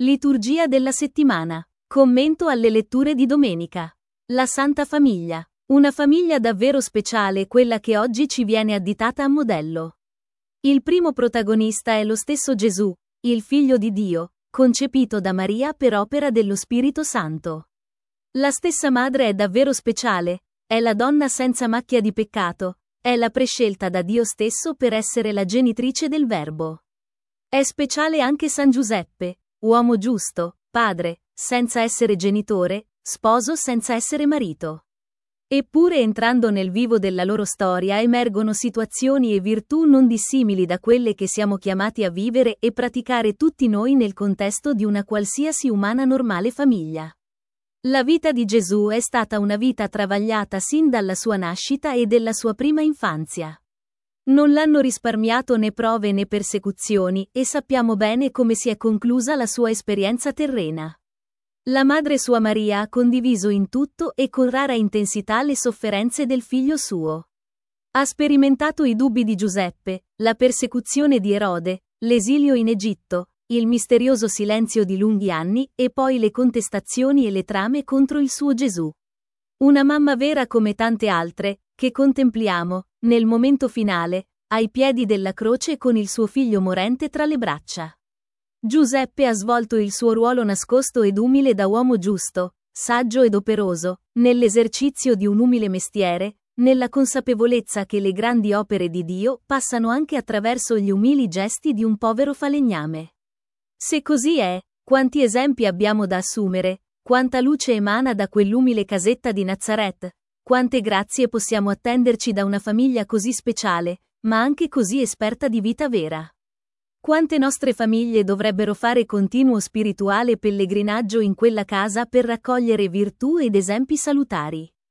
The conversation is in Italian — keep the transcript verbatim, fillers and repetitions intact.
Liturgia della settimana. Commento alle letture di domenica. La Santa Famiglia. Una famiglia davvero speciale, quella che oggi ci viene additata a modello. Il primo protagonista è lo stesso Gesù, il Figlio di Dio, concepito da Maria per opera dello Spirito Santo. La stessa madre è davvero speciale, è la donna senza macchia di peccato, è la prescelta da Dio stesso per essere la genitrice del Verbo. È speciale anche San Giuseppe, uomo giusto, padre, senza essere genitore, sposo senza essere marito. Eppure, entrando nel vivo della loro storia, emergono situazioni e virtù non dissimili da quelle che siamo chiamati a vivere e praticare tutti noi nel contesto di una qualsiasi umana normale famiglia. La vita di Gesù è stata una vita travagliata sin dalla sua nascita e della sua prima infanzia. Non l'hanno risparmiato né prove né persecuzioni, e sappiamo bene come si è conclusa la sua esperienza terrena. La madre sua Maria ha condiviso in tutto e con rara intensità le sofferenze del figlio suo. Ha sperimentato i dubbi di Giuseppe, la persecuzione di Erode, l'esilio in Egitto, il misterioso silenzio di lunghi anni e poi le contestazioni e le trame contro il suo Gesù. Una mamma vera come tante altre, che contempliamo, nel momento finale, ai piedi della croce con il suo figlio morente tra le braccia. Giuseppe ha svolto il suo ruolo nascosto ed umile da uomo giusto, saggio ed operoso, nell'esercizio di un umile mestiere, nella consapevolezza che le grandi opere di Dio passano anche attraverso gli umili gesti di un povero falegname. Se così è, quanti esempi abbiamo da assumere, quanta luce emana da quell'umile casetta di Nazaret, quante grazie possiamo attenderci da una famiglia così speciale, ma anche così esperta di vita vera. Quante nostre famiglie dovrebbero fare continuo spirituale pellegrinaggio in quella casa per raccogliere virtù ed esempi salutari.